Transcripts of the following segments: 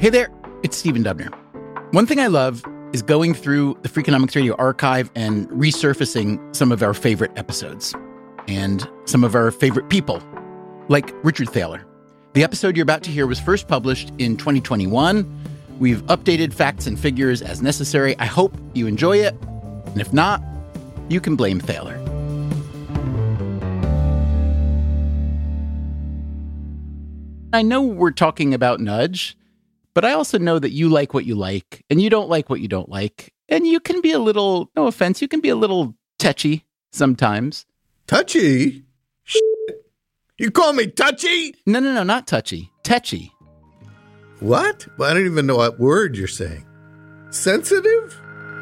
Hey there, it's Stephen Dubner. One thing I love is going through the Freakonomics Radio archive and resurfacing some of our favorite episodes and some of our favorite people, like Richard Thaler. The episode you're about to hear was first published in 2021. We've updated facts and figures as necessary. I hope you enjoy it. And if not, you can blame Thaler. I know we're talking about Nudge, but I also know that you like what you like, and you don't like what you don't like. And you can be a little, no offense, you can be a little touchy sometimes. Touchy? Shit. You call me touchy? No, not touchy. Tetchy. What? Well, I don't even know what word you're saying. Sensitive?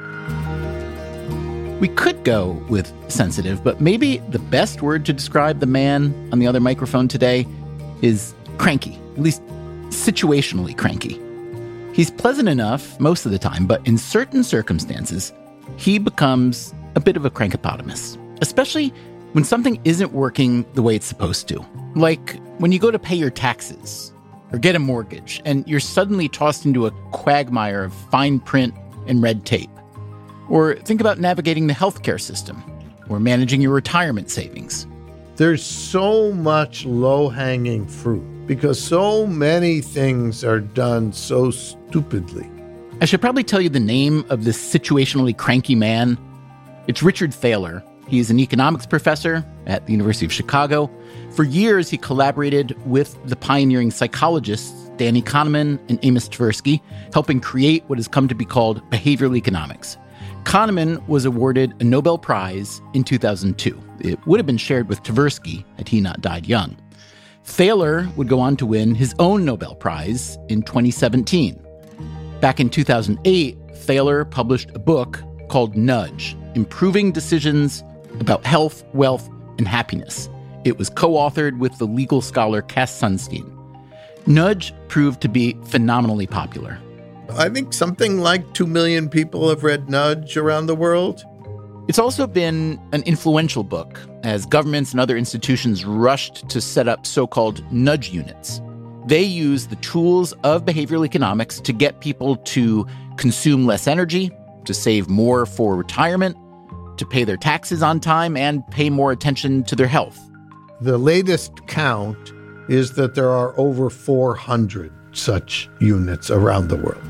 We could go with sensitive, but maybe the best word to describe the man on the other microphone today is cranky, at least situationally cranky. He's pleasant enough most of the time, but in certain circumstances, he becomes a bit of a crankopotamus, especially when something isn't working the way it's supposed to. Like when you go to pay your taxes or get a mortgage, and you're suddenly tossed into a quagmire of fine print and red tape. Or think about navigating the healthcare system or managing your retirement savings. There's so much low-hanging fruit because so many things are done so stupidly. I should probably tell you the name of this situationally cranky man. It's Richard Thaler. He's an economics professor at the University of Chicago. For years, he collaborated with the pioneering psychologists Danny Kahneman and Amos Tversky, helping create what has come to be called behavioral economics. Kahneman was awarded a Nobel Prize in 2002. It would have been shared with Tversky had he not died young. Thaler would go on to win his own Nobel Prize in 2017. Back in 2008, Thaler published a book called Nudge, Improving Decisions about Health, Wealth, and Happiness. It was co-authored with the legal scholar Cass Sunstein. Nudge proved to be phenomenally popular. I think something like 2 million people have read Nudge around the world. It's also been an influential book as governments and other institutions rushed to set up so-called nudge units. They use the tools of behavioral economics to get people to consume less energy, to save more for retirement, to pay their taxes on time, and pay more attention to their health. The latest count is that there are over 400 such units around the world.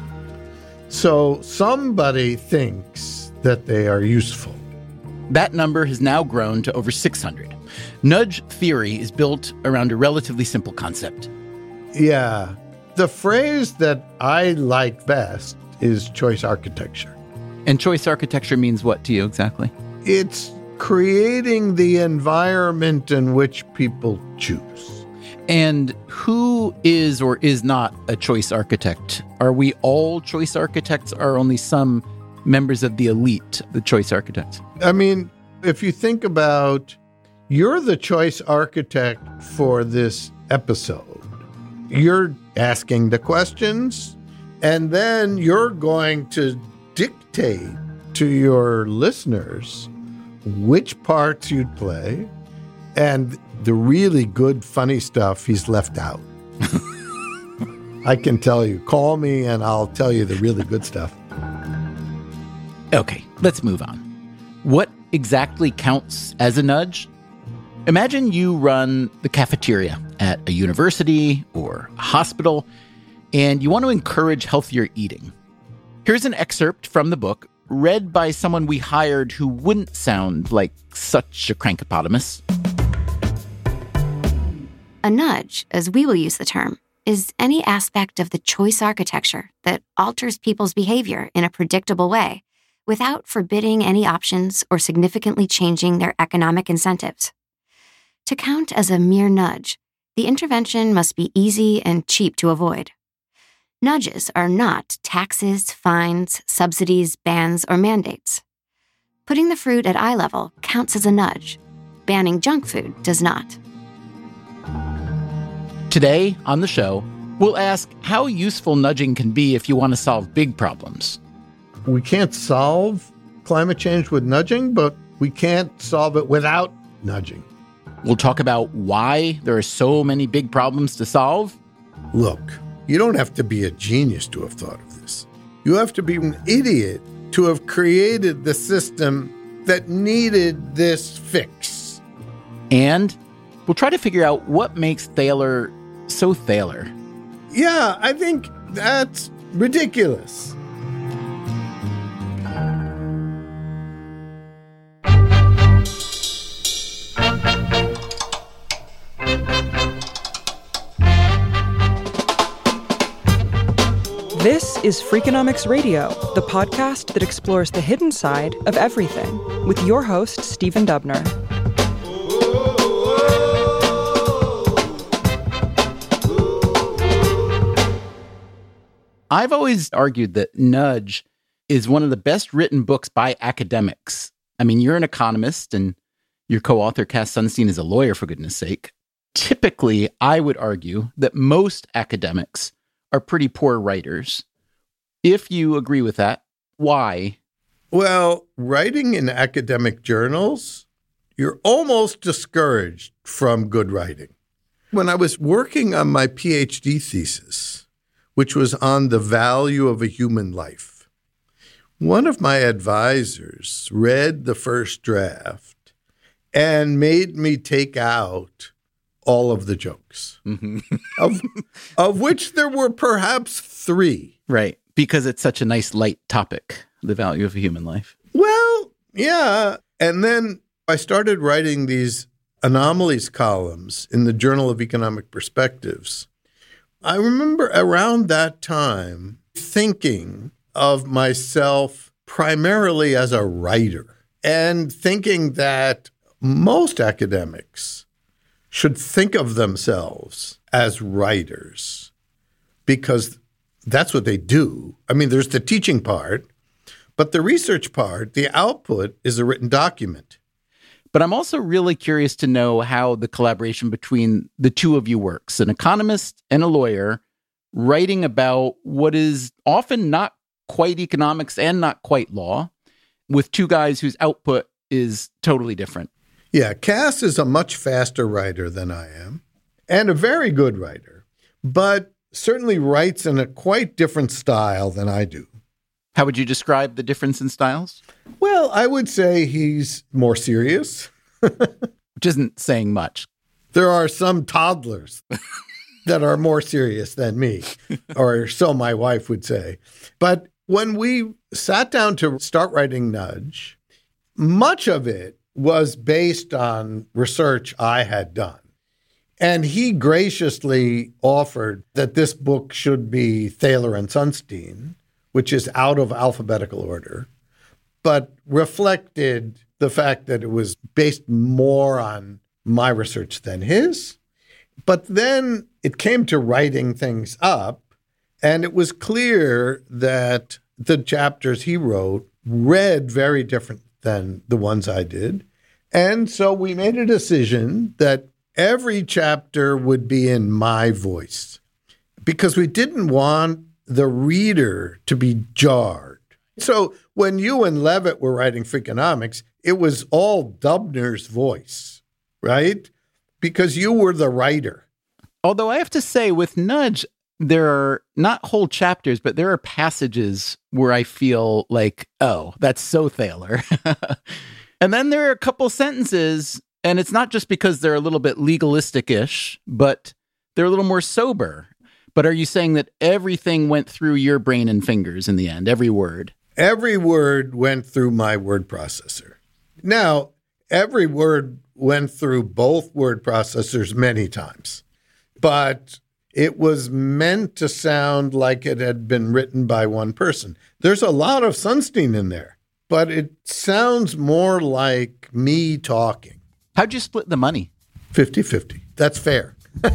So somebody thinks that they are useful. That number has now grown to over 600. Nudge theory is built around a relatively simple concept. Yeah. The phrase that I like best is choice architecture. And choice architecture means what to you exactly? It's creating the environment in which people choose. And who is or is not a choice architect? Are we all choice architects, or only some members of the elite, the choice architects? I mean, if you think about, you're the choice architect for this episode. You're asking the questions, and then you're going to dictate to your listeners which parts you'd play, and the really good, funny stuff he's left out. I can tell you. Call me and I'll tell you the really good stuff. Okay, let's move on. What exactly counts as a nudge? Imagine you run the cafeteria at a university or a hospital, and you want to encourage healthier eating. Here's an excerpt from the book, read by someone we hired who wouldn't sound like such a crankopotamus. A nudge, as we will use the term, is any aspect of the choice architecture that alters people's behavior in a predictable way without forbidding any options or significantly changing their economic incentives. To count as a mere nudge, the intervention must be easy and cheap to avoid. Nudges are not taxes, fines, subsidies, bans, or mandates. Putting the fruit at eye level counts as a nudge. Banning junk food does not. Today on the show, we'll ask how useful nudging can be if you want to solve big problems. We can't solve climate change with nudging, but we can't solve it without nudging. We'll talk about why there are so many big problems to solve. Look, You don't have to be a genius to have thought of this. You have to be an idiot to have created the system that needed this fix. And we'll try to figure out what makes Thaler so Thaler. Yeah, I think that's ridiculous. This is Freakonomics Radio, the podcast that explores the hidden side of everything, with your host, Stephen Dubner. I've always argued that Nudge is one of the best written books by academics. I mean, you're an economist and your co-author, Cass Sunstein, is a lawyer, for goodness sake. Typically, I would argue that most academics are pretty poor writers. If you agree with that, why? Well, writing in academic journals, you're almost discouraged from good writing. When I was working on my PhD thesis, which was on the value of a human life, one of my advisors read the first draft and made me take out all of the jokes, of which there were perhaps 3. Right, because it's such a nice, light topic, the value of a human life. Well, yeah. And then I started writing these anomalies columns in the Journal of Economic Perspectives. I remember around that time thinking of myself primarily as a writer and thinking that most academics should think of themselves as writers because that's what they do. I mean, there's the teaching part, but the research part, the output, is a written document. But I'm also really curious to know how the collaboration between the two of you works. An economist and a lawyer writing about what is often not quite economics and not quite law, with two guys whose output is totally different. Yeah, Cass is a much faster writer than I am, and a very good writer, but certainly writes in a quite different style than I do. How would you describe the difference in styles? Well, I would say he's more serious. Which isn't saying much. There are some toddlers that are more serious than me, or so my wife would say. But when we sat down to start writing Nudge, much of it was based on research I had done. And he graciously offered that this book should be Thaler and Sunstein, which is out of alphabetical order, but reflected the fact that it was based more on my research than his. But then it came to writing things up, and it was clear that the chapters he wrote read very different than the ones I did. And so we made a decision that every chapter would be in my voice because we didn't want the reader to be jarred. So when you and Levitt were writing Freakonomics, it was all Dubner's voice, right? Because you were the writer. Although I have to say, with Nudge, there are not whole chapters, but there are passages where I feel like, oh, that's so Thaler. And then there are a couple sentences, and it's not just because they're a little bit legalistic-ish, but they're a little more sober. But are you saying that everything went through your brain and fingers in the end, every word? Every word went through my word processor. Now, every word went through both word processors many times, but it was meant to sound like it had been written by one person. There's a lot of Sunstein in there, but it sounds more like me talking. How'd you split the money? 50-50. That's fair.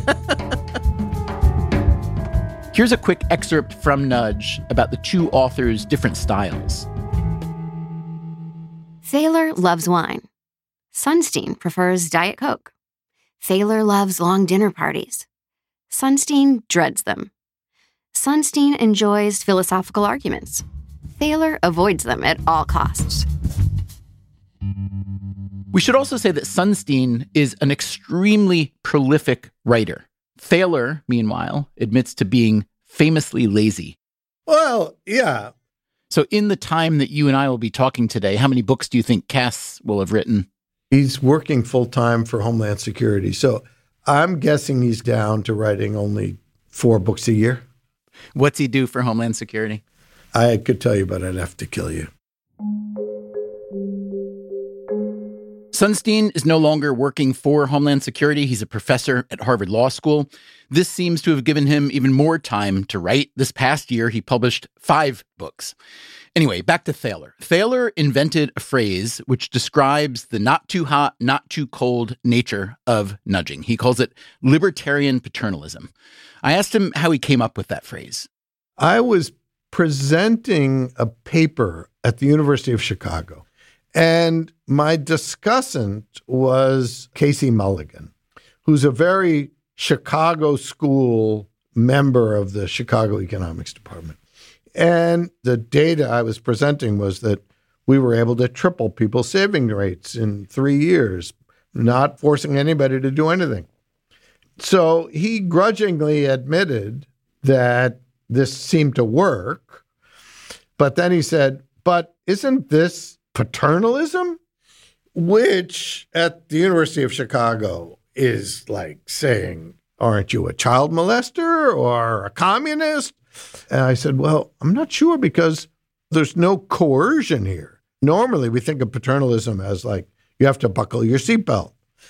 Here's a quick excerpt from Nudge about the two authors' different styles. Thaler loves wine. Sunstein prefers Diet Coke. Thaler loves long dinner parties. Sunstein dreads them. Sunstein enjoys philosophical arguments. Thaler avoids them at all costs. We should also say that Sunstein is an extremely prolific writer. Thaler, meanwhile, admits to being famously lazy. Well, yeah. So in the time that you and I will be talking today, how many books do you think Cass will have written? He's working full-time for Homeland Security. So I'm guessing he's down to writing only 4 books a year. What's he do for Homeland Security? I could tell you, but I'd have to kill you. Sunstein is no longer working for Homeland Security. He's a professor at Harvard Law School. This seems to have given him even more time to write. This past year, he published 5 books. Anyway, back to Thaler. Thaler invented a phrase which describes the not too hot, not too cold nature of nudging. He calls it libertarian paternalism. I asked him how he came up with that phrase. I was presenting a paper at the University of Chicago. And my discussant was Casey Mulligan, who's a very Chicago school member of the Chicago Economics Department. And the data I was presenting was that we were able to triple people's saving rates in 3 years, not forcing anybody to do anything. So he grudgingly admitted that this seemed to work. But then he said, but isn't this paternalism? Which at the University of Chicago is like saying, aren't you a child molester or a communist? And I said, well, I'm not sure because there's no coercion here. Normally we think of paternalism as like, you have to buckle your seatbelt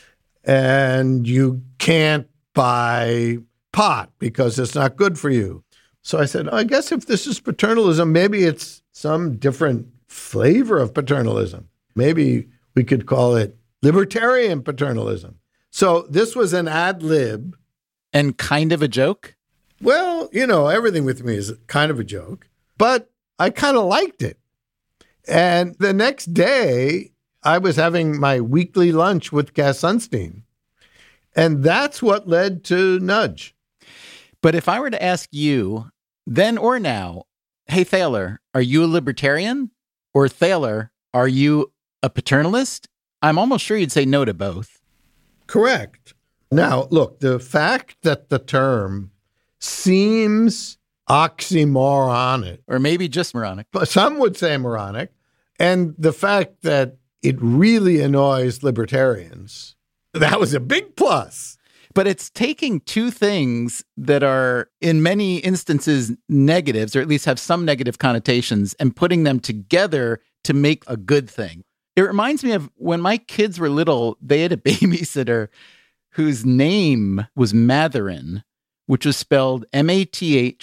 and you can't buy pot because it's not good for you. So I said, I guess if this is paternalism, maybe it's some different flavor of paternalism. Maybe we could call it libertarian paternalism. So this was an ad lib. And kind of a joke? Well, you know, everything with me is kind of a joke, but I kind of liked it. And the next day, I was having my weekly lunch with Cass Sunstein. And that's what led to Nudge. But if I were to ask you, then or now, hey, Thaler, are you a libertarian? Or Thaler, are you a paternalist? I'm almost sure you'd say no to both. Correct. Now, look, the fact that the term seems oxymoronic, or maybe just moronic, but some would say moronic, and the fact that it really annoys libertarians, that was a big plus. But it's taking two things that are in many instances negatives, or at least have some negative connotations, and putting them together to make a good thing. It reminds me of when my kids were little, they had a babysitter whose name was Matherin, which was spelled Mathurine.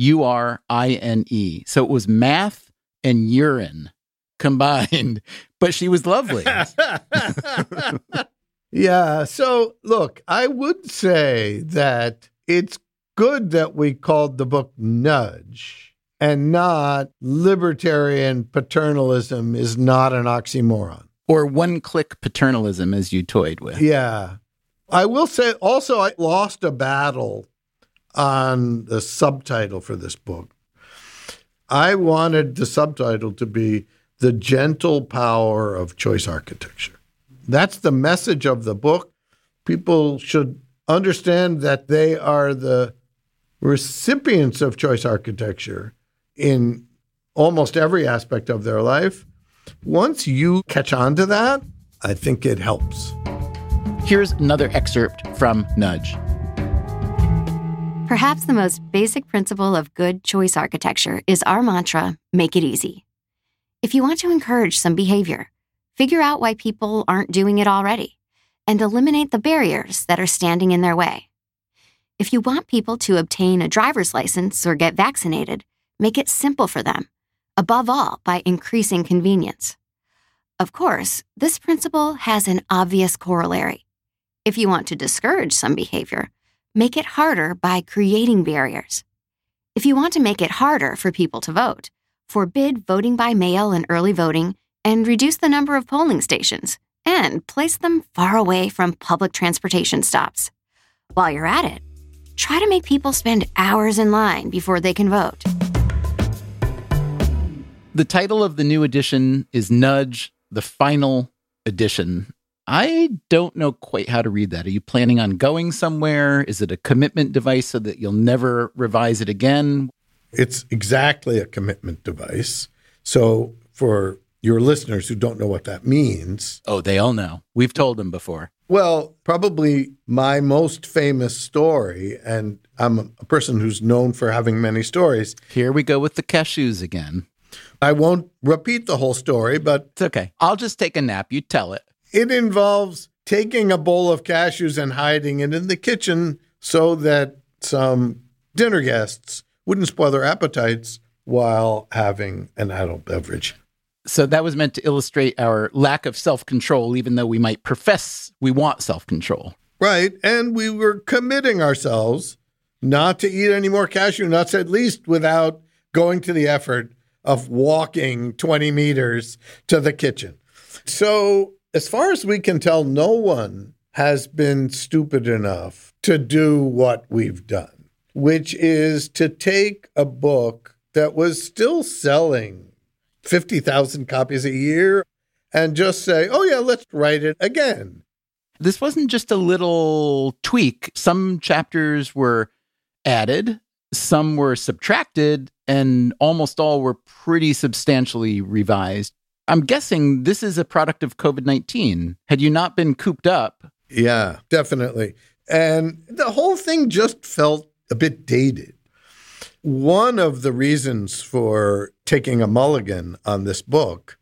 So it was math and urine combined, but she was lovely. Yeah. So look, I would say that it's good that we called the book Nudge and not libertarian paternalism is not an oxymoron. Or one-click paternalism, as you toyed with. Yeah. I will say also I lost a battle on the subtitle for this book. I wanted the subtitle to be The Gentle Power of Choice Architecture. That's the message of the book. People should understand that they are the recipients of choice architecture in almost every aspect of their life. Once you catch on to that, I think it helps. Here's another excerpt from Nudge. Perhaps the most basic principle of good choice architecture is our mantra, make it easy. If you want to encourage some behavior, figure out why people aren't doing it already, and eliminate the barriers that are standing in their way. If you want people to obtain a driver's license or get vaccinated, make it simple for them, above all by increasing convenience. Of course, this principle has an obvious corollary. If you want to discourage some behavior, make it harder by creating barriers. If you want to make it harder for people to vote, forbid voting by mail and early voting, and reduce the number of polling stations, and place them far away from public transportation stops. While you're at it, try to make people spend hours in line before they can vote. The title of the new edition is Nudge, the Final Edition. I don't know quite how to read that. Are you planning on going somewhere? Is it a commitment device so that you'll never revise it again? It's exactly a commitment device. So for your listeners who don't know what that means. Oh, they all know. We've told them before. Well, probably my most famous story, and I'm a person who's known for having many stories. Here we go with the cashews again. I won't repeat the whole story, but It's okay. I'll just take a nap. You tell it. it involves taking a bowl of cashews and hiding it in the kitchen so that some dinner guests wouldn't spoil their appetites while having an adult beverage. So that was meant to illustrate our lack of self-control, even though we might profess we want self-control. Right. And we were committing ourselves not to eat any more cashew nuts, at least without going to the effort of walking 20 meters to the kitchen. So as far as we can tell, no one has been stupid enough to do what we've done, which is to take a book that was still selling 50,000 copies a year and just say, oh, yeah, let's write it again. This wasn't just a little tweak. Some chapters were added, some were subtracted, and almost all were pretty substantially revised. I'm guessing this is a product of COVID-19. Had you not been cooped up? Yeah, definitely. And the whole thing just felt a bit dated. One of the reasons for taking a mulligan on this book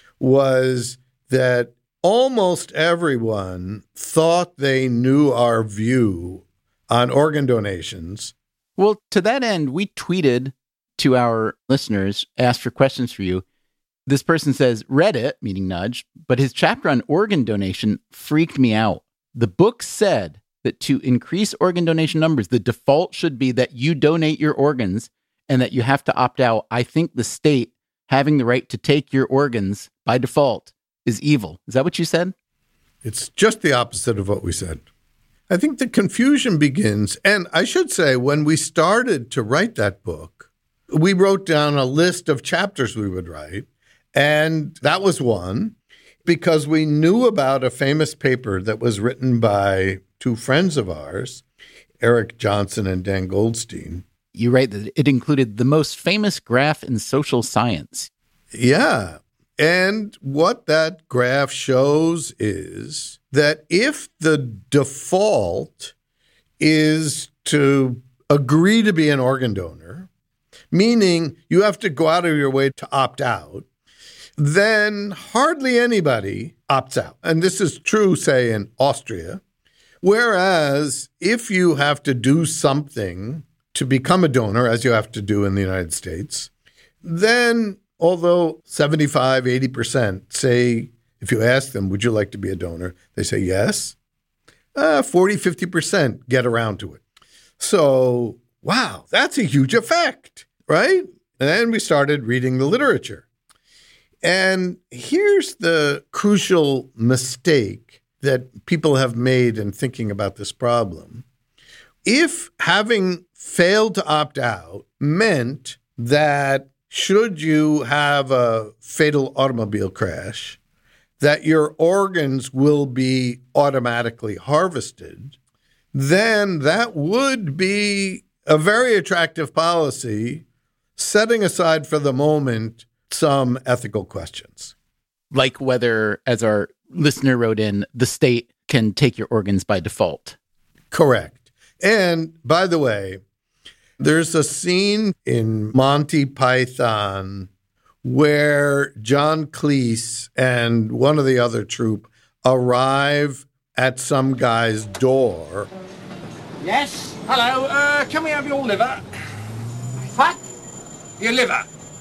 was that almost everyone thought they knew our view on organ donations. Well, to that end, we tweeted to our listeners, asked for questions for you. This person says, read it, meaning Nudge, but his chapter on organ donation freaked me out. The book said that to increase organ donation numbers, the default should be that you donate your organs and that you have to opt out. I think the state having the right to take your organs by default is evil. Is that what you said? It's just the opposite of what we said. I think the confusion begins, and I should say, when we started to write that book, we wrote down a list of chapters we would write, and that was one, because we knew about a famous paper that was written by two friends of ours, Eric Johnson and Dan Goldstein. You write that it included the most famous graph in social science. Yeah. And what that graph shows is that if the default is to agree to be an organ donor, meaning you have to go out of your way to opt out, then hardly anybody opts out. And this is true, say, in Austria. Whereas if you have to do something to become a donor, as you have to do in the United States, then although 75, 80% say, if you ask them, would you like to be a donor? They say yes. 40, 50% get around to it. So, wow, that's a huge effect, right? And then we started reading the literature. And here's the crucial mistake that people have made in thinking about this problem. If having failed to opt out meant that should you have a fatal automobile crash, that your organs will be automatically harvested, then that would be a very attractive policy, setting aside for the moment some ethical questions. Like whether, as our listener wrote in, the state can take your organs by default. Correct. And by the way, there's a scene in Monty Python where John Cleese and one of the other troupe arrive at some guy's door. Yes? Hello, can we have your liver? What? Your liver.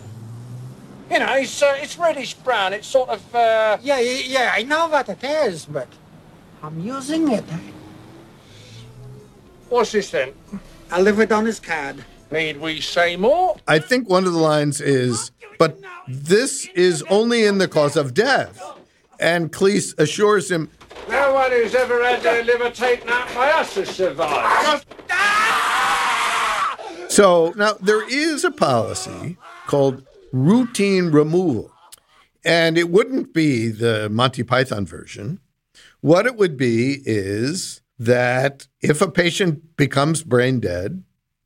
You know, it's reddish-brown. It's sort of, Yeah, I know what it is, but I'm using it. What's this then? I live it on his card. Need we say more? I think one of the lines is, but this is only in the cause of death. And Cleese assures him, No one who's ever had their liver taken out by us has survived. So now there is a policy called routine removal, and it wouldn't be the Monty Python version, What it would be is that if a patient becomes brain dead,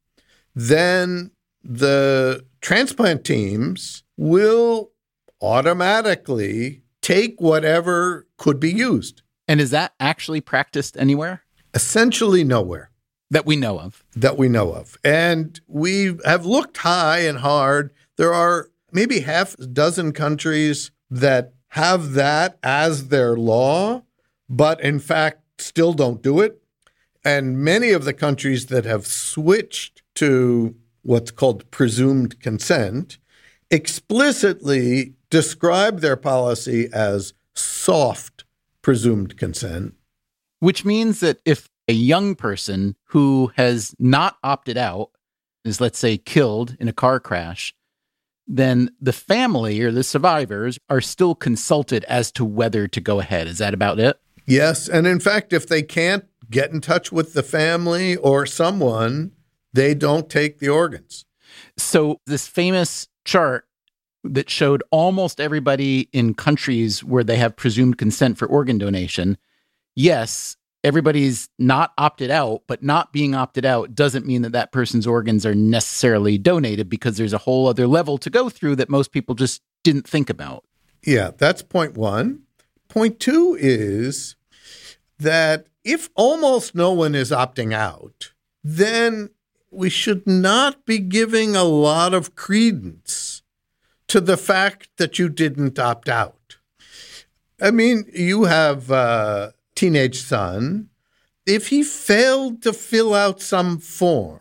then the transplant teams will automatically take whatever could be used. And is that actually practiced anywhere? Essentially nowhere. That we know of. And we have looked high and hard. There are maybe half a dozen countries that have that as their law, but in fact still don't do it. And many of the countries that have switched to what's called presumed consent explicitly describe their policy as soft presumed consent. Which means that if a young person who has not opted out is, let's say, killed in a car crash, then the family or the survivors are still consulted as to whether to go ahead. Is that about it? Yes. And in fact, if they can't get in touch with the family or someone, they don't take the organs. So this famous chart that showed almost everybody in countries where they have presumed consent for organ donation, yes, everybody's not opted out, but not being opted out doesn't mean that that person's organs are necessarily donated, because there's a whole other level to go through that most people just didn't think about. Yeah, that's point one. Point two is that if almost no one is opting out, then we should not be giving a lot of credence to the fact that you didn't opt out. I mean, you have a teenage son. If he failed to fill out some form,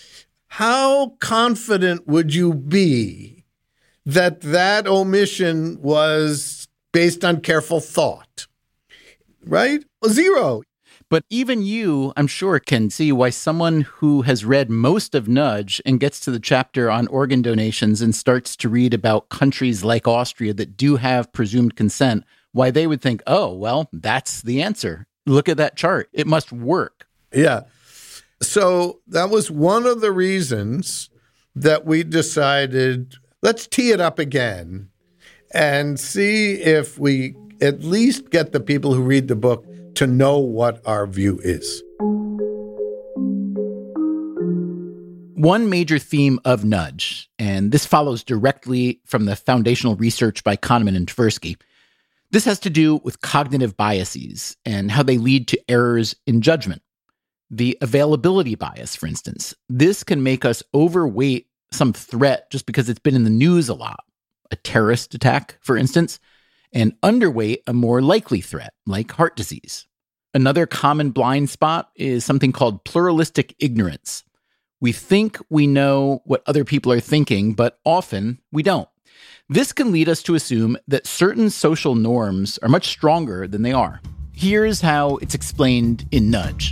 how confident would you be that that omission was based on careful thought? Right? Zero. But even you, I'm sure, can see why someone who has read most of Nudge and gets to the chapter on organ donations and starts to read about countries like Austria that do have presumed consent, why they would think, oh, well, that's the answer. Look at that chart. It must work. Yeah. So that was one of the reasons that we decided, let's tee it up again and see if we at least get the people who read the book to know what our view is. One major theme of Nudge, and this follows directly from the foundational research by Kahneman and Tversky, this has to do with cognitive biases and how they lead to errors in judgment. The availability bias, for instance, this can make us overweight some threat just because it's been in the news a lot. A terrorist attack, for instance, and underweight a more likely threat, like heart disease. Another common blind spot is something called pluralistic ignorance. We think we know what other people are thinking, but often we don't. This can lead us to assume that certain social norms are much stronger than they are. Here's how it's explained in Nudge.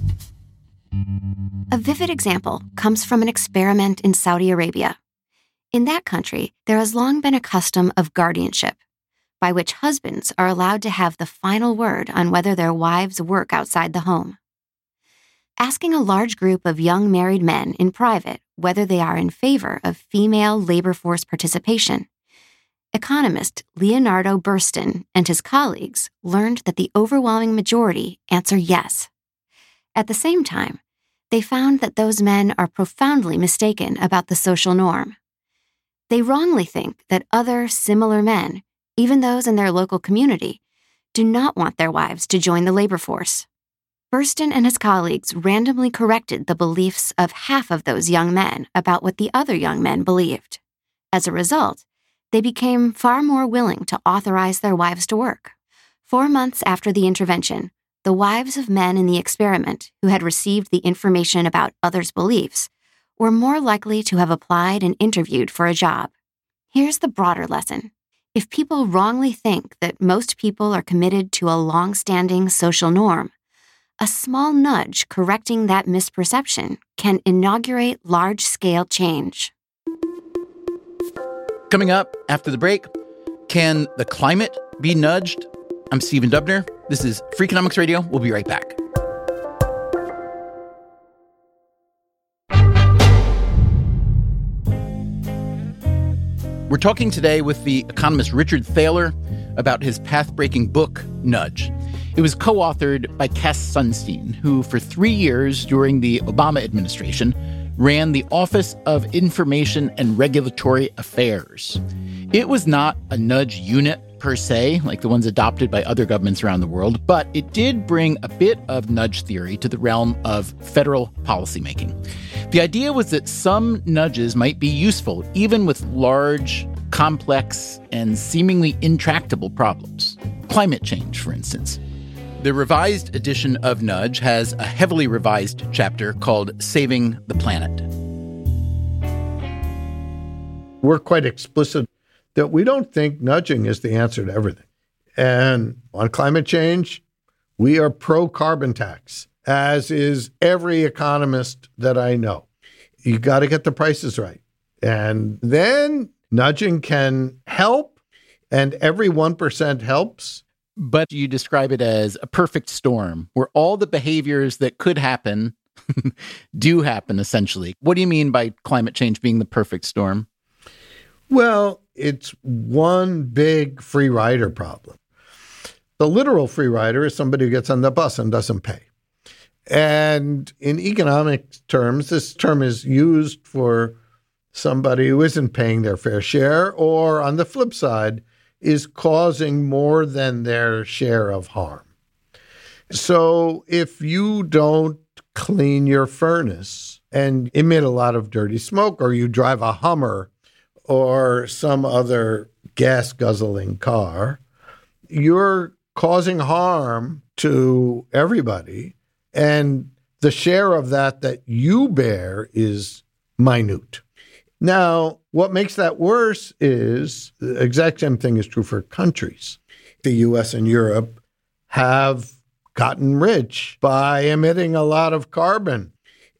A vivid example comes from an experiment in Saudi Arabia. In that country, there has long been a custom of guardianship, by which husbands are allowed to have the final word on whether their wives work outside the home. Asking a large group of young married men in private whether they are in favor of female labor force participation, economist Leonardo Burston and his colleagues learned that the overwhelming majority answer yes. At the same time, they found that those men are profoundly mistaken about the social norm. They wrongly think that other similar men, even those in their local community, do not want their wives to join the labor force. Burston and his colleagues randomly corrected the beliefs of half of those young men about what the other young men believed. As a result, they became far more willing to authorize their wives to work. 4 months after the intervention, the wives of men in the experiment who had received the information about others' beliefs were more likely to have applied and interviewed for a job. Here's the broader lesson. If people wrongly think that most people are committed to a long-standing social norm, a small nudge correcting that misperception can inaugurate large-scale change. Coming up after the break, can the climate be nudged? I'm Stephen Dubner. This is Freakonomics Radio. We'll be right back. We're talking today with the economist Richard Thaler about his path-breaking book, Nudge. It was co-authored by Cass Sunstein, who for 3 years during the Obama administration ran the Office of Information and Regulatory Affairs. It was not a nudge unit per se, like the ones adopted by other governments around the world, but it did bring a bit of nudge theory to the realm of federal policymaking. The idea was that some nudges might be useful, even with large, complex, and seemingly intractable problems. Climate change, for instance. The revised edition of Nudge has a heavily revised chapter called Saving the Planet. We're quite explicit that we don't think nudging is the answer to everything. And on climate change, we are pro-carbon tax, as is every economist that I know. You got to get the prices right. And then nudging can help, and every 1% helps. But you describe it as a perfect storm, where all the behaviors that could happen do happen, essentially. What do you mean by climate change being the perfect storm? Well, it's one big free rider problem. The literal free rider is somebody who gets on the bus and doesn't pay. And in economic terms, this term is used for somebody who isn't paying their fair share, or on the flip side, is causing more than their share of harm. So if you don't clean your furnace and emit a lot of dirty smoke, or you drive a Hummer or some other gas-guzzling car, you're causing harm to everybody, and the share of that you bear is minute. Now, what makes that worse is the exact same thing is true for countries. The U.S. and Europe have gotten rich by emitting a lot of carbon.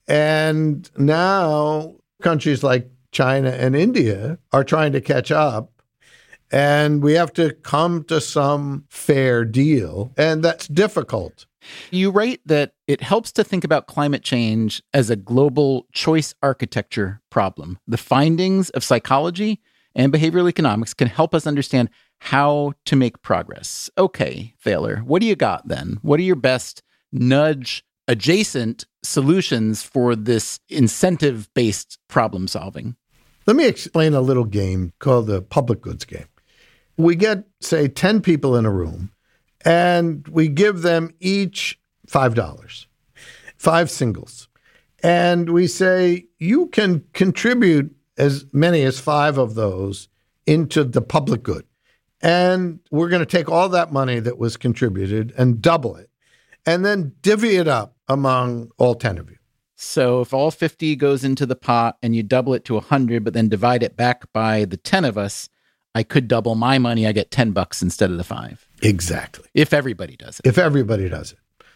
And now countries like China and India are trying to catch up. And we have to come to some fair deal. And that's difficult. You write that it helps to think about climate change as a global choice architecture problem. The findings of psychology and behavioral economics can help us understand how to make progress. Okay, Thaler, what do you got then? What are your best nudge-adjacent solutions for this incentive-based problem solving? Let me explain a little game called the public goods game. We get, say, 10 people in a room, and we give them each $5, 5 singles. And we say, you can contribute as many as 5 of those into the public good. And we're going to take all that money that was contributed and double it, and then divvy it up among all 10 of you. So if all 50 goes into the pot and you double it to 100, but then divide it back by the 10 of us, I could double my money. I get $10 instead of the 5. Exactly. If everybody does it. If everybody does it.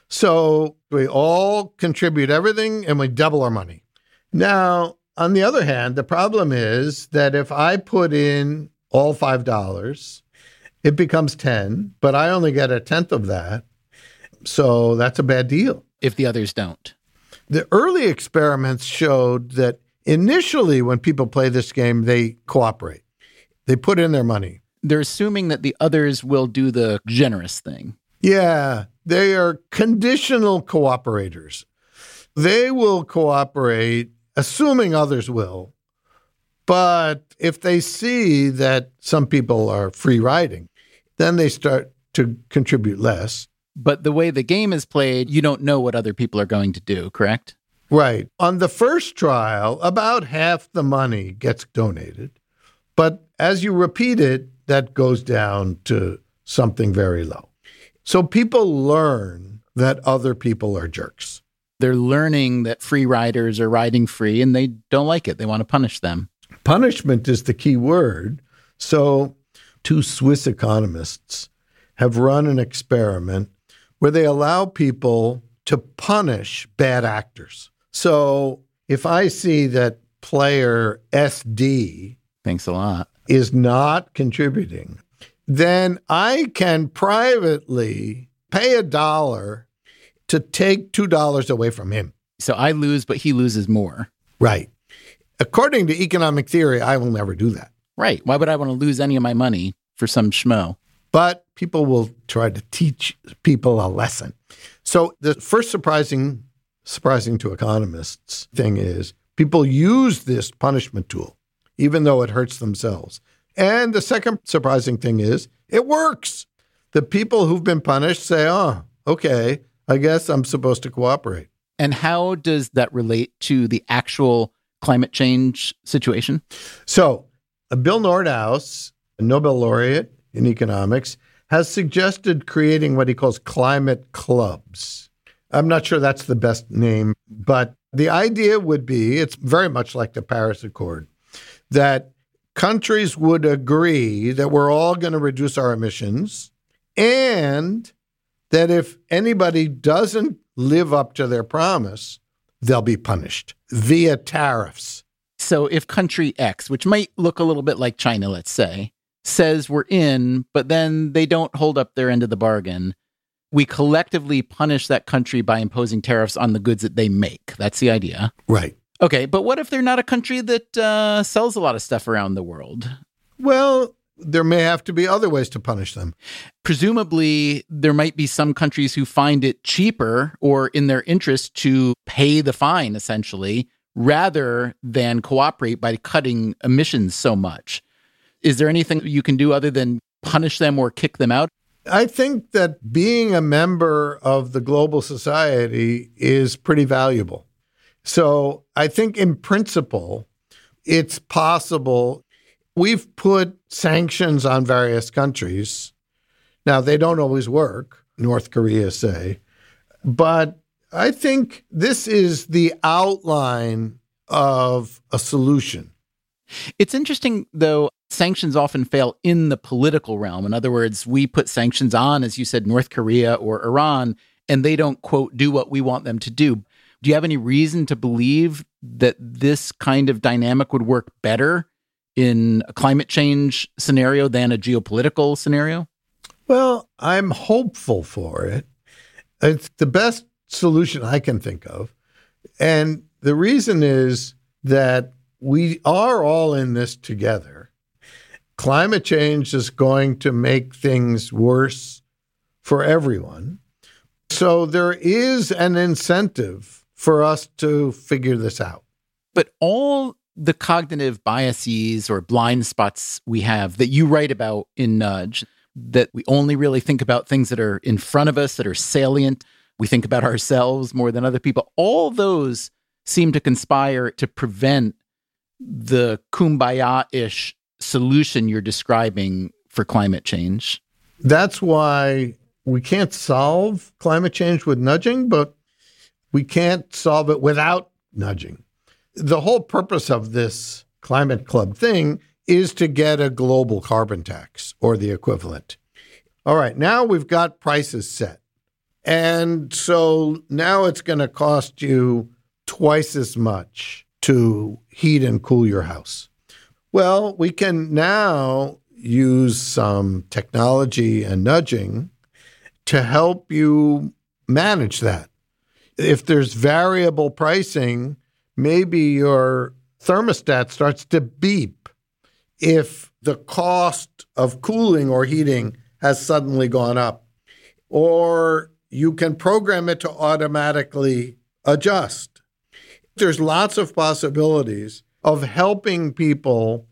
So we all contribute everything and we double our money. Now, on the other hand, the problem is that if I put in all $5, it becomes 10, but I only get a tenth of that. So that's a bad deal. If the others don't. The early experiments showed that initially when people play this game, they cooperate. They put in their money. They're assuming that the others will do the generous thing. Yeah, they are conditional cooperators. They will cooperate, assuming others will. But if they see that some people are free riding, then they start to contribute less. But the way the game is played, you don't know what other people are going to do, correct? Right. On the first trial, about half the money gets donated. But as you repeat it, that goes down to something very low. So people learn that other people are jerks. They're learning that free riders are riding free and they don't like it. They want to punish them. Punishment is the key word. So 2 Swiss economists have run an experiment where they allow people to punish bad actors. So if I see that player SD, thanks a lot, is not contributing, then I can privately pay $1 to take $2 away from him. So I lose, but he loses more. Right. According to economic theory, I will never do that. Right. Why would I want to lose any of my money for some schmo? But people will try to teach people a lesson. So the first surprising to economists thing is people use this punishment tool, even though it hurts themselves. And the second surprising thing is it works. The people who've been punished say, oh, okay, I guess I'm supposed to cooperate. And how does that relate to the actual climate change situation? So Bill Nordhaus, a Nobel laureate in economics, has suggested creating what he calls climate clubs. I'm not sure that's the best name, but the idea would be, it's very much like the Paris Accord, that countries would agree that we're all going to reduce our emissions, and that if anybody doesn't live up to their promise, they'll be punished via tariffs. So if country X, which might look a little bit like China, let's say, says we're in, but then they don't hold up their end of the bargain, we collectively punish that country by imposing tariffs on the goods that they make. That's the idea. Right. Okay, but what if they're not a country that sells a lot of stuff around the world? Well, there may have to be other ways to punish them. Presumably, there might be some countries who find it cheaper or in their interest to pay the fine, essentially, rather than cooperate by cutting emissions so much. Is there anything you can do other than punish them or kick them out? I think that being a member of the global society is pretty valuable. So I think in principle, it's possible. We've put sanctions on various countries. Now, they don't always work, North Korea, say. But I think this is the outline of a solution. It's interesting, though, sanctions often fail in the political realm. In other words, we put sanctions on, as you said, North Korea or Iran, and they don't, quote, do what we want them to do. Do you have any reason to believe that this kind of dynamic would work better in a climate change scenario than a geopolitical scenario? Well, I'm hopeful for it. It's the best solution I can think of. And the reason is that we are all in this together. Climate change is going to make things worse for everyone. So there is an incentive for us to figure this out. But all the cognitive biases or blind spots we have that you write about in Nudge, that we only really think about things that are in front of us, that are salient, we think about ourselves more than other people, all those seem to conspire to prevent the kumbaya-ish solution you're describing for climate change. That's why we can't solve climate change with nudging, but we can't solve it without nudging. The whole purpose of this climate club thing is to get a global carbon tax or the equivalent. All right, now we've got prices set. And so now it's going to cost you twice as much to heat and cool your house. Well, we can now use some technology and nudging to help you manage that. If there's variable pricing, maybe your thermostat starts to beep if the cost of cooling or heating has suddenly gone up. Or you can program it to automatically adjust. There's lots of possibilities of helping people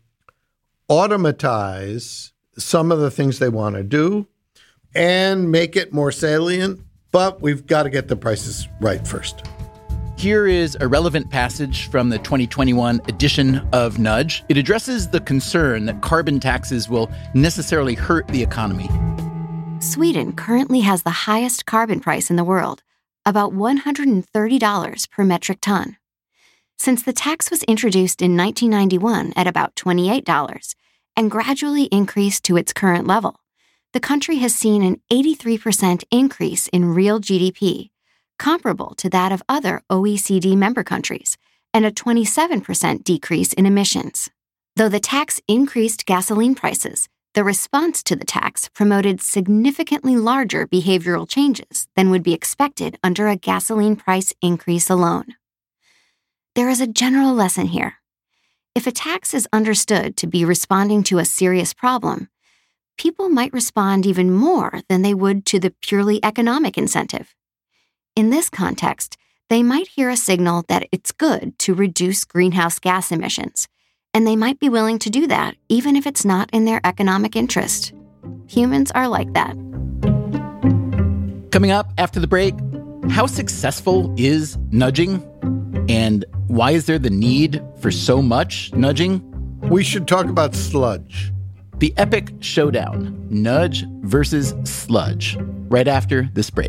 automatize some of the things they want to do and make it more salient, but we've got to get the prices right first. Here is a relevant passage from the 2021 edition of Nudge. It addresses the concern that carbon taxes will necessarily hurt the economy. Sweden currently has the highest carbon price in the world, about $130 per metric ton. Since the tax was introduced in 1991 at about $28 and gradually increased to its current level, the country has seen an 83% increase in real GDP, comparable to that of other OECD member countries, and a 27% decrease in emissions. Though the tax increased gasoline prices, the response to the tax promoted significantly larger behavioral changes than would be expected under a gasoline price increase alone. There is a general lesson here. If a tax is understood to be responding to a serious problem, people might respond even more than they would to the purely economic incentive. In this context, they might hear a signal that it's good to reduce greenhouse gas emissions, and they might be willing to do that even if it's not in their economic interest. Humans are like that. Coming up after the break, how successful is nudging? And why is there the need for so much nudging? We should talk about sludge. The epic showdown, nudge versus sludge, right after this break.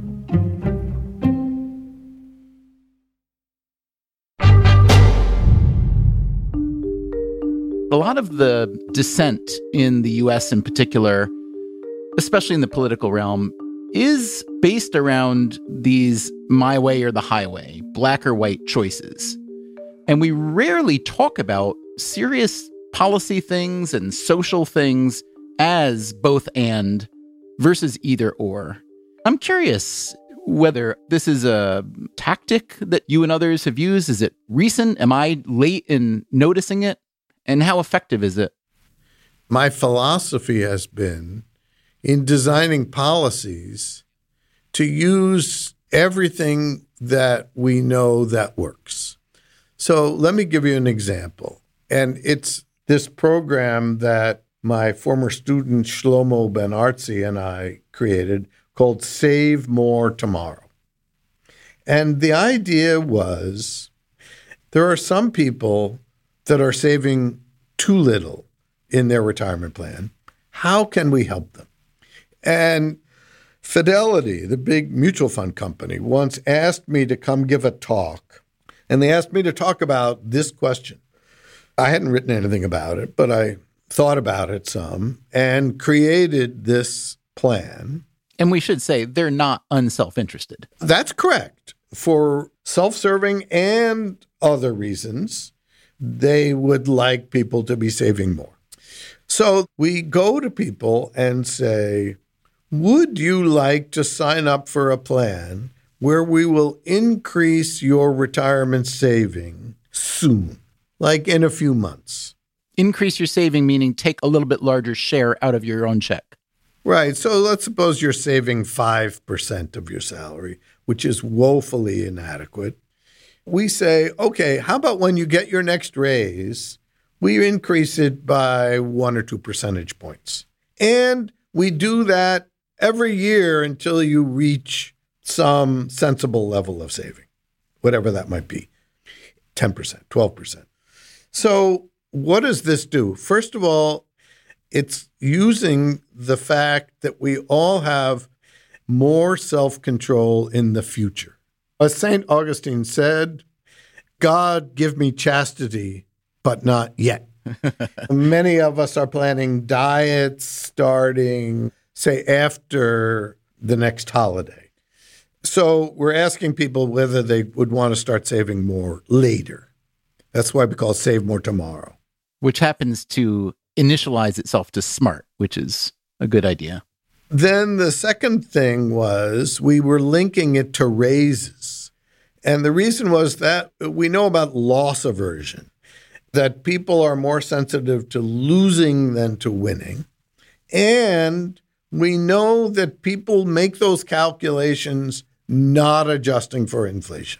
A lot of the dissent in the U.S. in particular, especially in the political realm, is based around these my way or the highway, black or white choices. And we rarely talk about serious policy things and social things as both and versus either or. I'm curious whether this is a tactic that you and others have used. Is it recent? Am I late in noticing it? And how effective is it? My philosophy has been in designing policies to use everything that we know that works. So let me give you an example. And it's this program that my former student Shlomo Ben-Artzi and I created called Save More Tomorrow. And the idea was there are some people that are saving too little in their retirement plan. How can we help them? And Fidelity, the big mutual fund company, once asked me to come give a talk. And they asked me to talk about this question. I hadn't written anything about it, but I thought about it some and created this plan. And we should say they're not unself-interested. That's correct. For self-serving and other reasons, they would like people to be saving more. So we go to people and say, would you like to sign up for a plan where we will increase your retirement saving soon? Like in a few months. Increase your saving, meaning take a little bit larger share out of your own check. Right. So let's suppose you're saving 5% of your salary, which is woefully inadequate. We say, okay, how about when you get your next raise, we increase it by 1 or 2 percentage points. And we do that every year until you reach some sensible level of saving, whatever that might be, 10%, 12%. So what does this do? First of all, it's using the fact that we all have more self-control in the future. As St. Augustine said, God give me chastity, but not yet. Many of us are planning diets starting, say, after the next holiday. So we're asking people whether they would want to start saving more later. That's why we call it Save More Tomorrow. Which happens to initialize itself to SMART, which is a good idea. Then the second thing was we were linking it to raises. And the reason was that we know about loss aversion, that people are more sensitive to losing than to winning. And we know that people make those calculations not adjusting for inflation.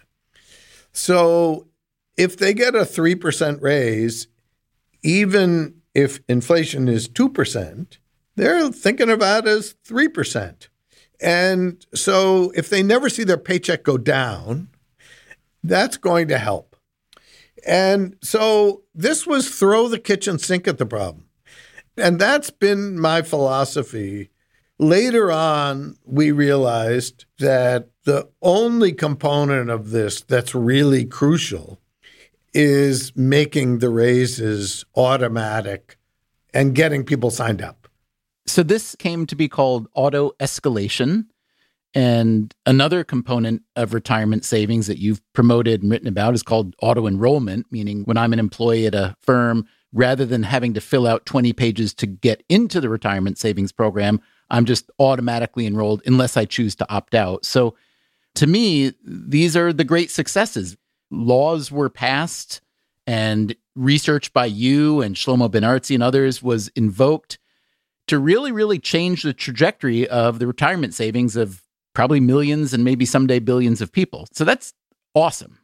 So if they get a 3% raise, even if inflation is 2%, they're thinking about it as 3%. And so if they never see their paycheck go down, that's going to help. And so this was throw the kitchen sink at the problem. And that's been my philosophy. Later on, we realized that the only component of this that's really crucial is making the raises automatic and getting people signed up. So this came to be called auto escalation. And another component of retirement savings that you've promoted and written about is called auto enrollment, meaning when I'm an employee at a firm, rather than having to fill out 20 pages to get into the retirement savings program, I'm just automatically enrolled unless I choose to opt out. So to me, these are the great successes. Laws were passed and research by you and Shlomo Ben-Artzi and others was invoked to really, really change the trajectory of the retirement savings of probably millions and maybe someday billions of people. So that's awesome.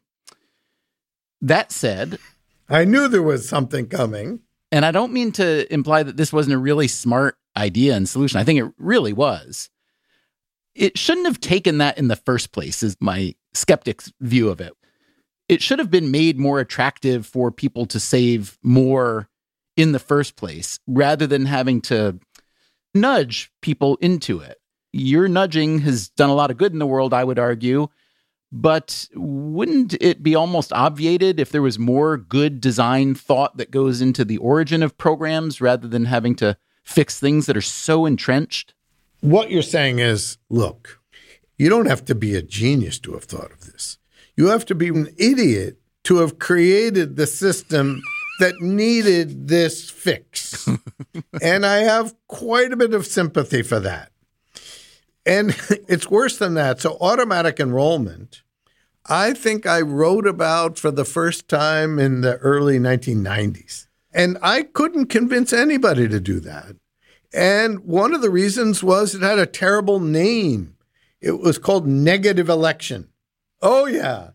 That said, I knew there was something coming. And I don't mean to imply that this wasn't a really smart idea and solution. I think it really was. It shouldn't have taken that in the first place, is my skeptic's view of it. It should have been made more attractive for people to save more in the first place, rather than having to nudge people into it. Your nudging has done a lot of good in the world, I would argue, but wouldn't it be almost obviated if there was more good design thought that goes into the origin of programs rather than having to fix things that are so entrenched? What you're saying is, look, you don't have to be a genius to have thought of this. You have to be an idiot to have created the system that needed this fix. And I have quite a bit of sympathy for that. And it's worse than that. So automatic enrollment, I think I wrote about for the first time in the early 1990s. And I couldn't convince anybody to do that. And one of the reasons was it had a terrible name. It was called negative election. Oh, yeah.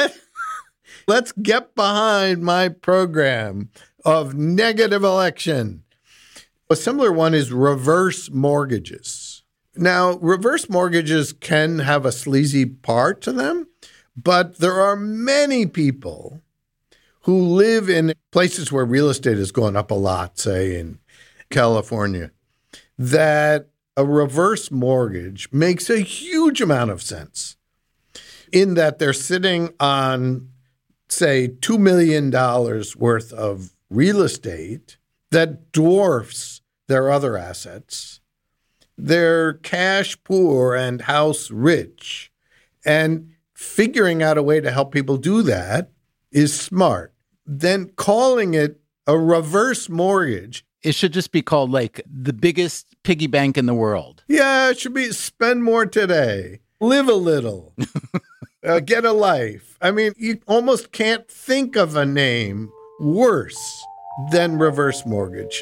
Let's get behind my program of negative election. A similar one is reverse mortgages. Now, reverse mortgages can have a sleazy part to them, but there are many people who live in places where real estate has gone up a lot, say in California, that a reverse mortgage makes a huge amount of sense in that they're sitting on, say, $2 million worth of real estate that dwarfs their other assets. They're cash poor and house rich. And figuring out a way to help people do that is smart. Then calling it a reverse mortgage. It should just be called like the biggest piggy bank in the world. Yeah, it should be spend more today, live a little, get a life. I mean, you almost can't think of a name worse than reverse mortgage.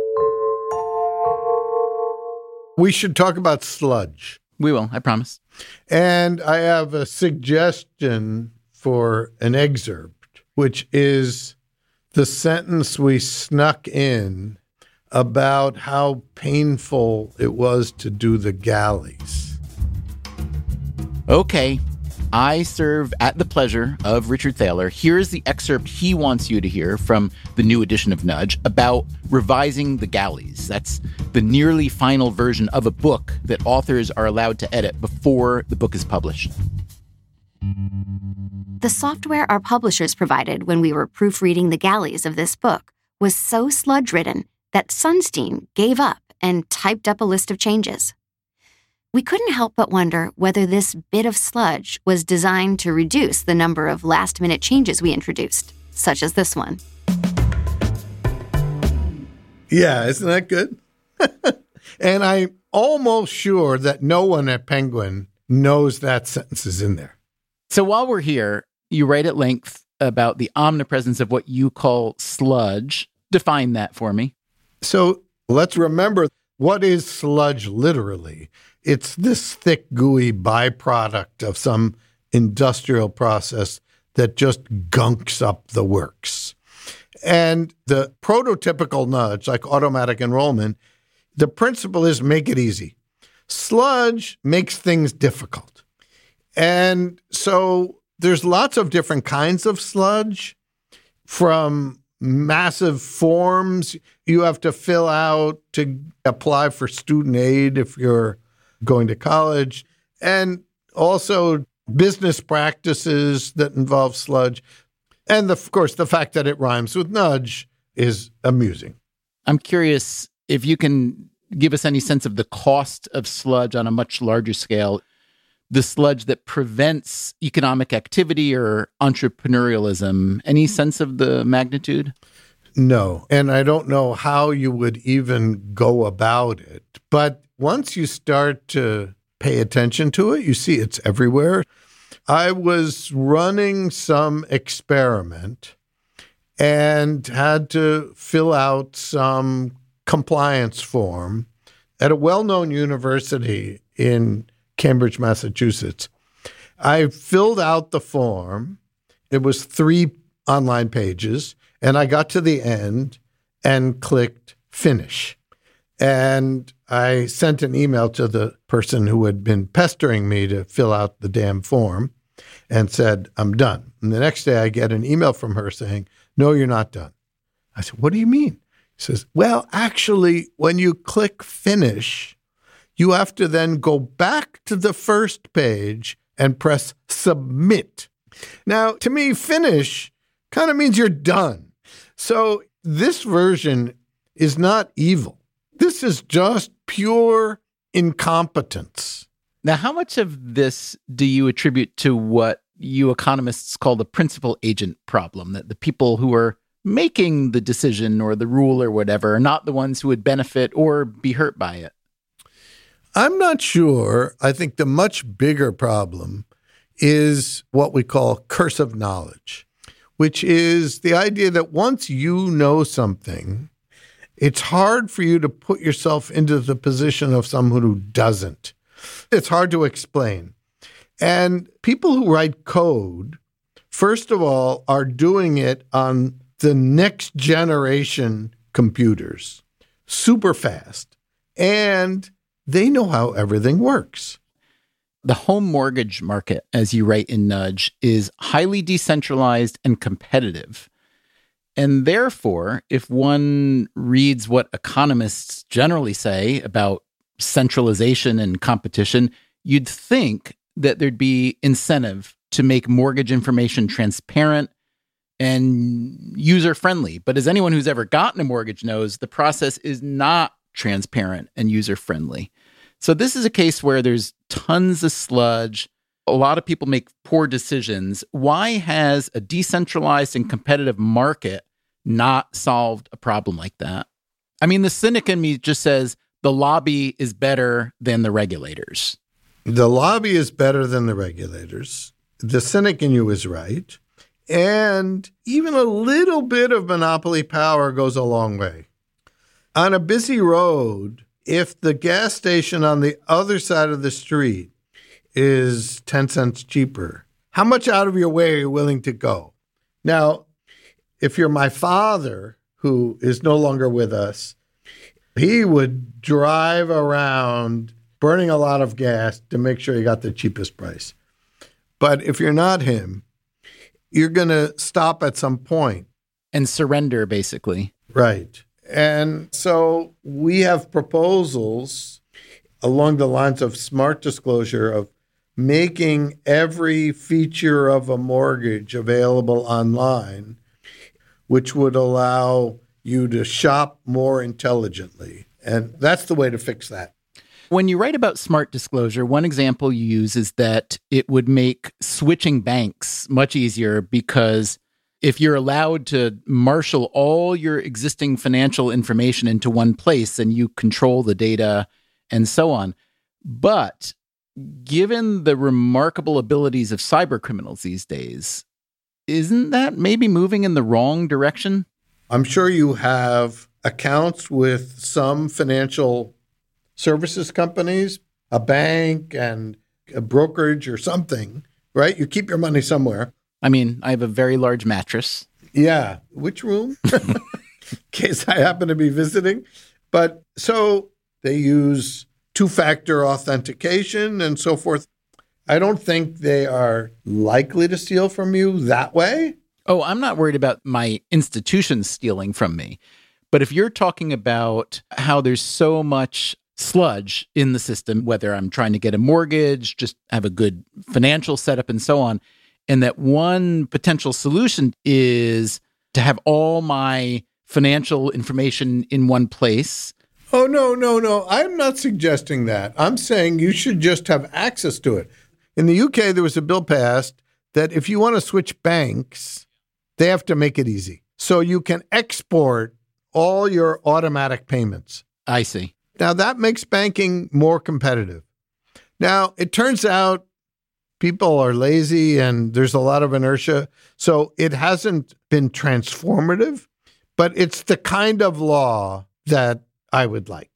We should talk about sludge. We will, I promise. And I have a suggestion for an excerpt, which is the sentence we snuck in about how painful it was to do the galleys. Okay, I serve at the pleasure of Richard Thaler. Here's the excerpt he wants you to hear from the new edition of Nudge about revising the galleys. That's the nearly final version of a book that authors are allowed to edit before the book is published. The software our publishers provided when we were proofreading the galleys of this book was so sludge-ridden that Sunstein gave up and typed up a list of changes. We couldn't help but wonder whether this bit of sludge was designed to reduce the number of last-minute changes we introduced, such as this one. Yeah, isn't that good? And I'm almost sure that no one at Penguin knows that sentence is in there. So while we're here, you write at length about the omnipresence of what you call sludge. Define that for me. So let's remember, what is sludge literally? It's this thick, gooey byproduct of some industrial process that just gunks up the works. And the prototypical nudge, like automatic enrollment, the principle is make it easy. Sludge makes things difficult. And so there's lots of different kinds of sludge, from massive forms you have to fill out to apply for student aid if you're going to college, and also business practices that involve sludge. And of course, the fact that it rhymes with nudge is amusing. I'm curious if you can give us any sense of the cost of sludge on a much larger scale, the sludge that prevents economic activity or entrepreneurialism. Any sense of the magnitude? No, and I don't know how you would even go about it. But once you start to pay attention to it, you see it's everywhere. I was running some experiment and had to fill out some compliance form at a well-known university in Cambridge, Massachusetts. I filled out the form. It was 3 online pages, and I got to the end and clicked finish. And I sent an email to the person who had been pestering me to fill out the damn form and said, I'm done. And the next day I get an email from her saying, no, you're not done. I said, what do you mean? He says, well, actually, when you click finish, you have to then go back to the first page and press submit. Now, to me, finish kind of means you're done. So this version is not evil. This is just pure incompetence. Now, how much of this do you attribute to what you economists call the principal agent problem, that the people who are making the decision or the rule or whatever are not the ones who would benefit or be hurt by it? I'm not sure. I think the much bigger problem is what we call curse of knowledge, which is the idea that once you know something, it's hard for you to put yourself into the position of someone who doesn't. It's hard to explain. And people who write code, first of all, are doing it on the next generation computers, super fast. And they know how everything works. The home mortgage market, as you write in Nudge, is highly decentralized and competitive. And therefore, if one reads what economists generally say about centralization and competition, you'd think that there'd be incentive to make mortgage information transparent and user-friendly. But as anyone who's ever gotten a mortgage knows, the process is not transparent and user-friendly. So this is a case where there's tons of sludge. A lot of people make poor decisions. Why has a decentralized and competitive market not solved a problem like that? I mean, the cynic in me just says the lobby is better than the regulators. The lobby is better than the regulators. The cynic in you is right. And even a little bit of monopoly power goes a long way. On a busy road, if the gas station on the other side of the street is 10 cents cheaper, how much out of your way are you willing to go? Now, if you're my father, who is no longer with us, he would drive around burning a lot of gas to make sure he got the cheapest price. But if you're not him, you're going to stop at some point. And surrender, basically. Right. And so we have proposals along the lines of smart disclosure of making every feature of a mortgage available online, which would allow you to shop more intelligently. And that's the way to fix that. When you write about smart disclosure, one example you use is that it would make switching banks much easier because if you're allowed to marshal all your existing financial information into one place, then you control the data and so on. But given the remarkable abilities of cyber criminals these days, isn't that maybe moving in the wrong direction? I'm sure you have accounts with some financial services companies, a bank and a brokerage or something, right? You keep your money somewhere. I mean, I have a very large mattress. Yeah. Which room? In case I happen to be visiting. But so they use two-factor authentication and so forth. I don't think they are likely to steal from you that way. Oh, I'm not worried about my institutions stealing from me. But if you're talking about how there's so much sludge in the system, whether I'm trying to get a mortgage, just have a good financial setup and so on, and that one potential solution is to have all my financial information in one place. Oh, no. I'm not suggesting that. I'm saying you should just have access to it. In the UK, there was a bill passed that if you want to switch banks, they have to make it easy. So you can export all your automatic payments. I see. Now, that makes banking more competitive. Now, it turns out people are lazy and there's a lot of inertia. So it hasn't been transformative, but it's the kind of law that I would like.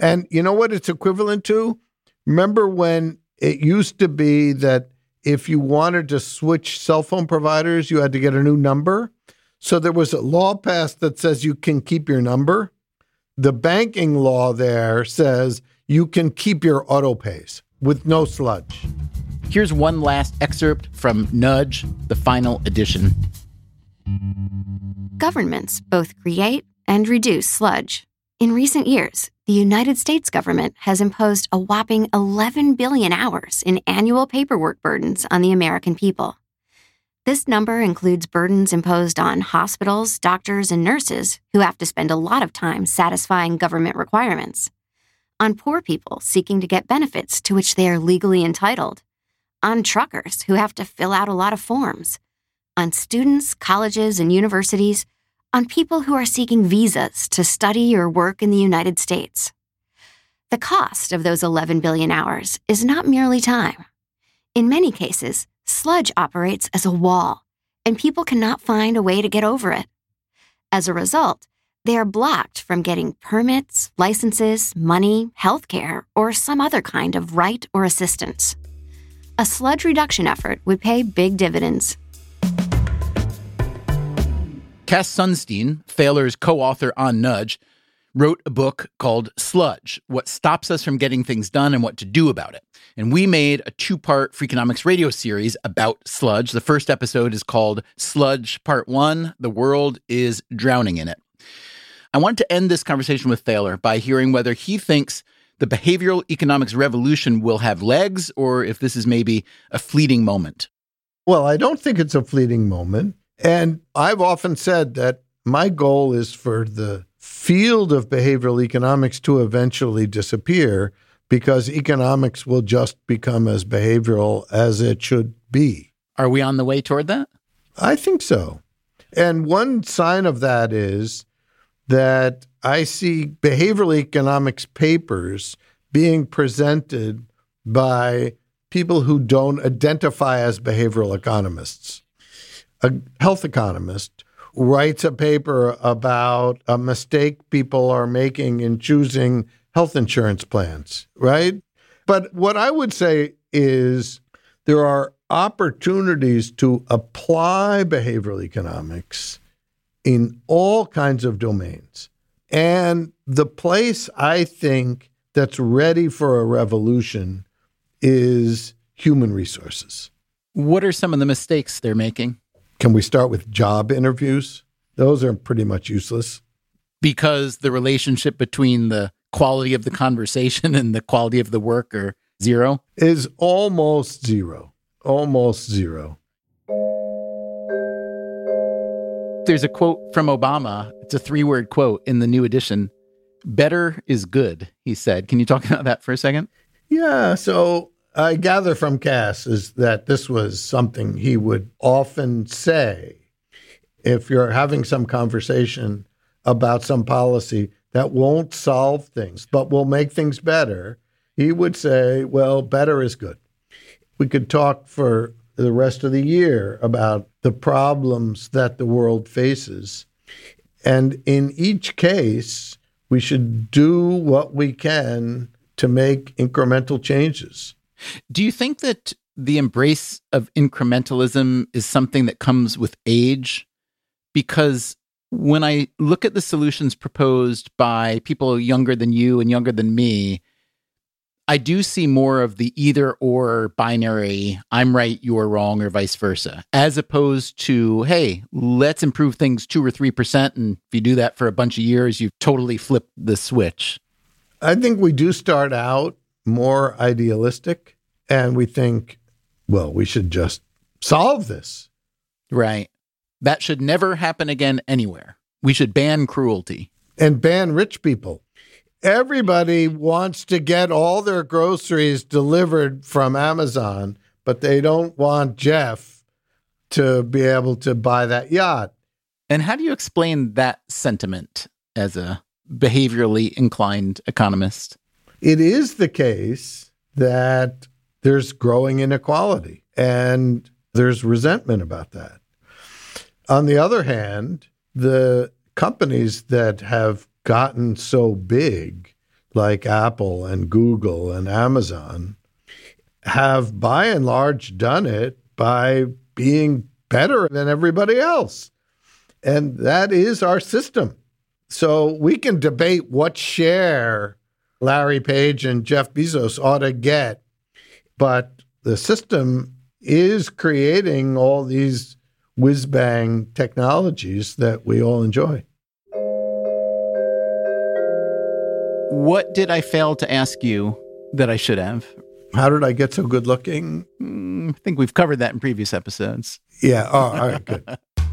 And you know what it's equivalent to? Remember when it used to be that if you wanted to switch cell phone providers, you had to get a new number? So there was a law passed that says you can keep your number. The banking law there says you can keep your auto pays with no sludge. Here's one last excerpt from Nudge, the final edition. Governments both create and reduce sludge. In recent years, the United States government has imposed a whopping 11 billion hours in annual paperwork burdens on the American people. This number includes burdens imposed on hospitals, doctors, and nurses who have to spend a lot of time satisfying government requirements, on poor people seeking to get benefits to which they are legally entitled, on truckers who have to fill out a lot of forms, on students, colleges, and universities, on people who are seeking visas to study or work in the United States. The cost of those 11 billion hours is not merely time. In many cases, sludge operates as a wall, and people cannot find a way to get over it. As a result, they are blocked from getting permits, licenses, money, healthcare, or some other kind of right or assistance. A sludge reduction effort would pay big dividends. Cass Sunstein, Thaler's co-author on Nudge, wrote a book called Sludge, What Stops Us from Getting Things Done and What to Do About It. And we made a 2-part Freakonomics radio series about sludge. The first episode is called Sludge Part 1, The World is Drowning in It. I wanted to end this conversation with Thaler by hearing whether he thinks the behavioral economics revolution will have legs or if this is maybe a fleeting moment. Well, I don't think it's a fleeting moment. And I've often said that my goal is for the field of behavioral economics to eventually disappear because economics will just become as behavioral as it should be. Are we on the way toward that? I think so. And one sign of that is that I see behavioral economics papers being presented by people who don't identify as behavioral economists. A health economist writes a paper about a mistake people are making in choosing health insurance plans, right? But what I would say is there are opportunities to apply behavioral economics in all kinds of domains. And the place I think that's ready for a revolution is human resources. What are some of the mistakes they're making? Can we start with job interviews? Those are pretty much useless. Because the relationship between the quality of the conversation and the quality of the work are zero? Is almost zero. Almost zero. There's a quote from Obama. It's a 3-word quote in the new edition. Better is good, he said. Can you talk about that for a second? Yeah, so I gather from Cass is that this was something he would often say if you're having some conversation about some policy that won't solve things, but will make things better. He would say, well, better is good. We could talk for the rest of the year about the problems that the world faces. And in each case, we should do what we can to make incremental changes. Do you think that the embrace of incrementalism is something that comes with age? Because when I look at the solutions proposed by people younger than you and younger than me, I do see more of the either or binary, I'm right, you're wrong, or vice versa, as opposed to, hey, let's improve things 2 or 3%. And if you do that for a bunch of years, you've totally flipped the switch. I think we do start out more idealistic and we think, well, we should just solve this. Right. That should never happen again anywhere. We should ban cruelty. And ban rich people. Everybody wants to get all their groceries delivered from Amazon, but they don't want Jeff to be able to buy that yacht. And how do you explain that sentiment as a behaviorally inclined economist? It is the case that there's growing inequality and there's resentment about that. On the other hand, the companies that have gotten so big like Apple and Google and Amazon have by and large done it by being better than everybody else. And that is our system. So we can debate what share Larry Page and Jeff Bezos ought to get, but the system is creating all these whiz-bang technologies that we all enjoy. What did I fail to ask you that I should have? How did I get so good looking? I think we've covered that in previous episodes. Yeah. Oh, all right, good.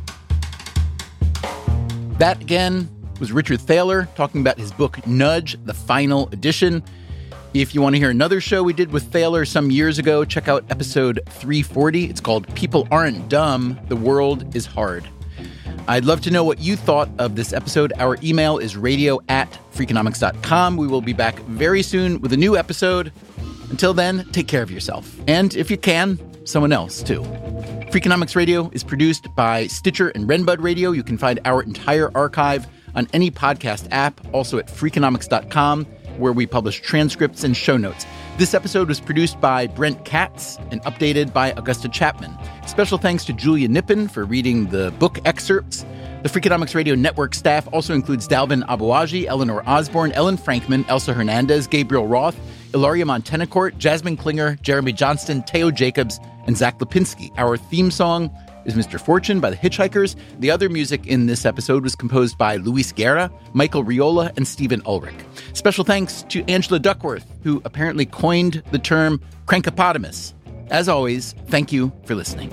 That, again, was Richard Thaler talking about his book, Nudge, the Final Edition. If you want to hear another show we did with Thaler some years ago, check out episode 340. It's called People Aren't Dumb, The World is Hard. I'd love to know what you thought of this episode. Our email is radio@freakonomics.com. We will be back very soon with a new episode. Until then, take care of yourself. And if you can, someone else too. Freakonomics Radio is produced by Stitcher and Renbud Radio. You can find our entire archive on any podcast app, also at freakonomics.com, where we publish transcripts and show notes. This episode was produced by Brent Katz and updated by Augusta Chapman. Special thanks to Julia Nippon for reading the book excerpts. The Freakonomics Radio Network staff also includes Dalvin Abuaji, Eleanor Osborne, Ellen Frankman, Elsa Hernandez, Gabriel Roth, Ilaria Montenacourt, Jasmine Klinger, Jeremy Johnston, Teo Jacobs, and Zach Lipinski. Our theme song is Mr. Fortune by the Hitchhikers. The other music in this episode was composed by Luis Guerra, Michael Riola, and Stephen Ulrich. Special thanks to Angela Duckworth, who apparently coined the term crankopotamus. As always, thank you for listening.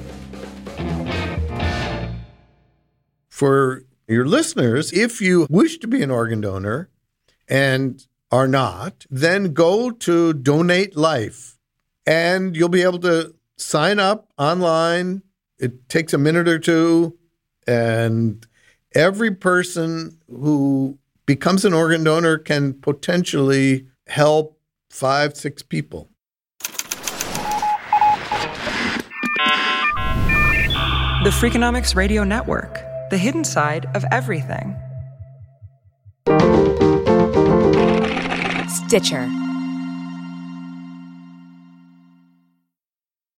For your listeners, if you wish to be an organ donor and are not, then go to Donate Life, and you'll be able to sign up online. It takes a minute or two, and every person who becomes an organ donor can potentially help 5-6 people. The Freakonomics Radio Network, the hidden side of everything. Stitcher.